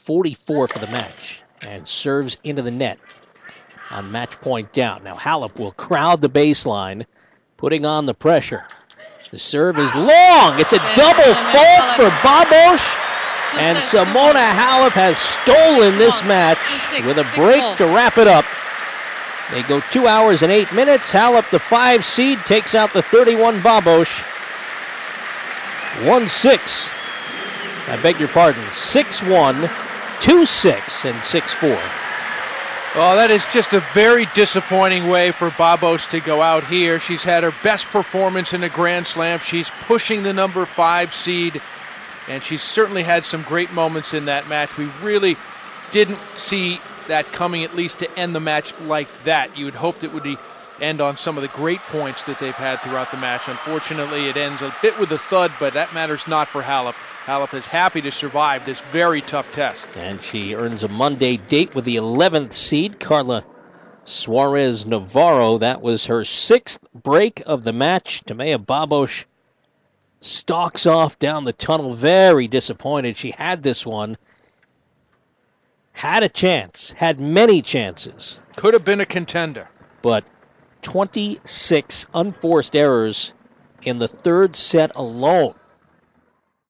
44 for the match and serves into the net on match point down. Now Halep will crowd the baseline, putting on the pressure. The serve is long. It's a double fault for Babos. And Simona Halep has stolen this match with a break to wrap it up. They go 2 hours and 8 minutes. Halep, the 5 seed, takes out the 31 Babos. 1-6. I beg your pardon. 6-1, 2-6, and 6-4. Well, that is just a very disappointing way for Babos to go out here. She's had her best performance in the Grand Slam. She's pushing the number 5 seed, and she's certainly had some great moments in that match. We really didn't see that coming, at least to end the match like that. You had hoped it would end on some of the great points that they've had throughout the match. Unfortunately, it ends a bit with a thud, but that matters not for Halep. Halep is happy to survive this very tough test. And she earns a Monday date with the 11th seed, Carla Suarez Navarro. That was her 6th break of the match. Timea Babos stalks off down the tunnel, very disappointed. She had this one. Had a chance, had many chances. Could have been a contender. But 26 unforced errors in the third set alone.